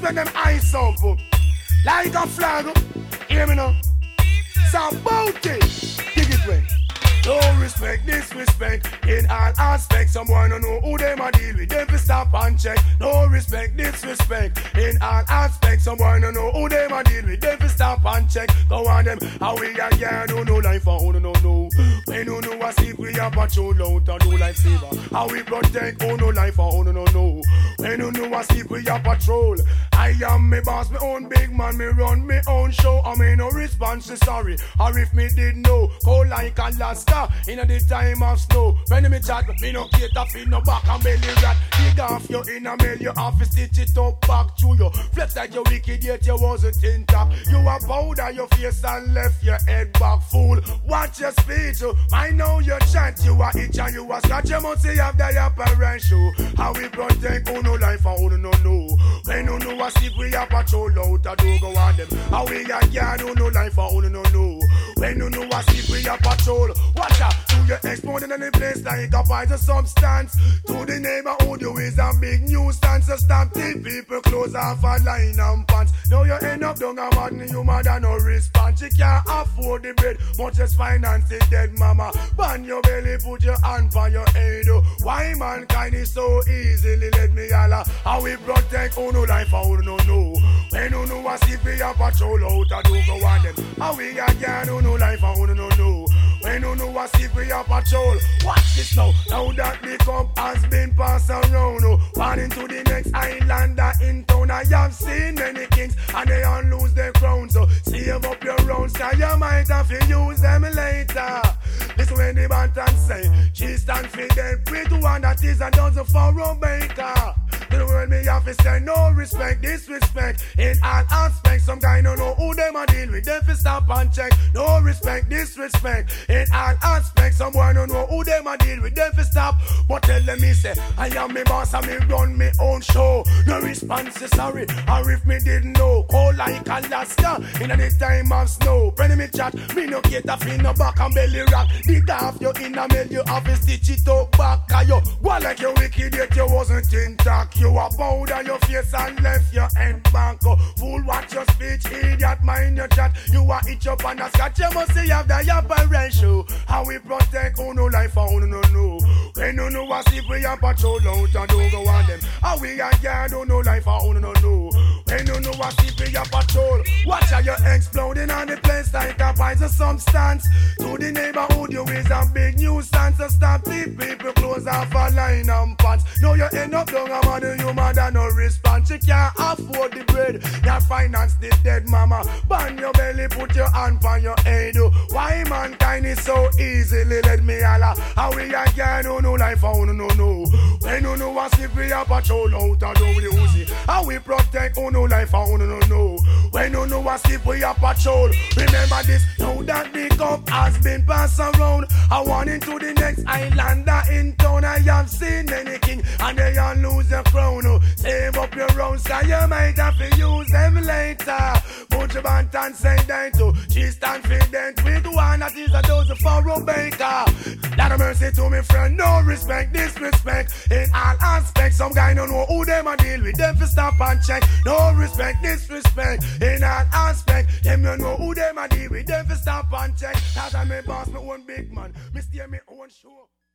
when them eyes up. Like a flag. Hear me now. So about it. Dig it way. No respect, disrespect in all aspects. Someone don't know who them a deal with. Them fi stop and check. No respect, disrespect in all aspects. Someone don't know who them a deal with. Them fi stop and check. Go on them. How we a girl don't know life for who no know. When you know a sleep we a patrol out and do lifesaver. How we protect who no life for who no know. When you know a sleep we a patrol. I am me boss, me own big man. Me run me own show. I mean no response to sorry. Or if me did know, cold like Alaska. In the time of snow, when me chat, me no cater for no back and belly rat. Dig off your inner mail, you have to stitch it up back to you. Flex like you wicked, yet you wasn't intact. You a powder your face and left your head back, fool. Watch your speech, I know your chant. You a itch and you a scratch. You must say you have the apparent show. How we protect who no life and who no know. When you know a sleep, we a patrol out a do go on them. How we a girl who no life and who no know. When you know a sleep, we a patrol. Watch out, to your exploding in the place like a poison substance. To the neighborhood, you is a big nuisance. So stop the people close off a line and pants. Now you end up down a madden, you mad and no response. You can't afford the bread, much as finance the dead mama. Ban your belly, put your hand for your head. Why mankind is so easily let me holla. How we protect who no life and who no know. When you know a sleep, we a patrol out a do go on them. How we a girl who no life and who no know. When you know a sleep, we a patrol. Watch this now. Now that the cup has been passed around, one into the next islander in town. I have seen many kings and they all lose their crowns. So save up your rounds, cause you might have to use them later. Listen when the bantam say, she stand for them. Pray to one that is a dozen for Rebecca. The world me have to say no respect, disrespect in all aspects. Some guy don't know who them a deal with. Them fi stop and check. No respect, disrespect in all aspects. Some boy don't know who them a deal with. Them fi stop. But tell them me say I am me boss and me run me own show. No response is sorry. Or if me didn't know, cold like Alaska in the time of snow. When me chat, me no cater for no back and belly rock. Dig off your inner mail, you have to stitch it up back. Cause you go like you wicked yet you wasn't intact. You a powder your face and left your end back. Fool, watch your speech, idiot, mind your chat. You a itch up and a scratch. You must say you have the apparent show. How we protect who no life and who no know. When you know a sleep, we a patrol out and do go on them. How we a girl who no life and who no know. When you know a sleep, we a patrol. Watch how you exploding on the place like a poison substance. To the neighborhood, you is a big nuisance. So stop the people close off a line and pants. Now you end up down a mother, you mother no response. You can't afford the bread, you finance the dead mama. Ban your belly, put your hand on your head. Why mankind is so easily let me holla. How we a girl who no life and who no know. When you know a sleep, we a patrol out and do with the Uzi. How we protect who no life and who no know. When you know a sleep, we a patrol. Remember this, now that the cup has been passed around. I want into the next islander in town. I have seen many kings and they all lose their crown. Save up your rounds, cause you might have to use them later. Put your band and say that too. She stand for them with one that is a dozen for Rebecca. Lot of mercy to me friend, no respect, disrespect in all aspects. Some guy don't know who them a deal with. Them fi stop and check. No respect, disrespect in all aspects. Them don't know who them a deal with. Them fi stop and check. Cause I'm a boss, me own big man. Me stay me own show.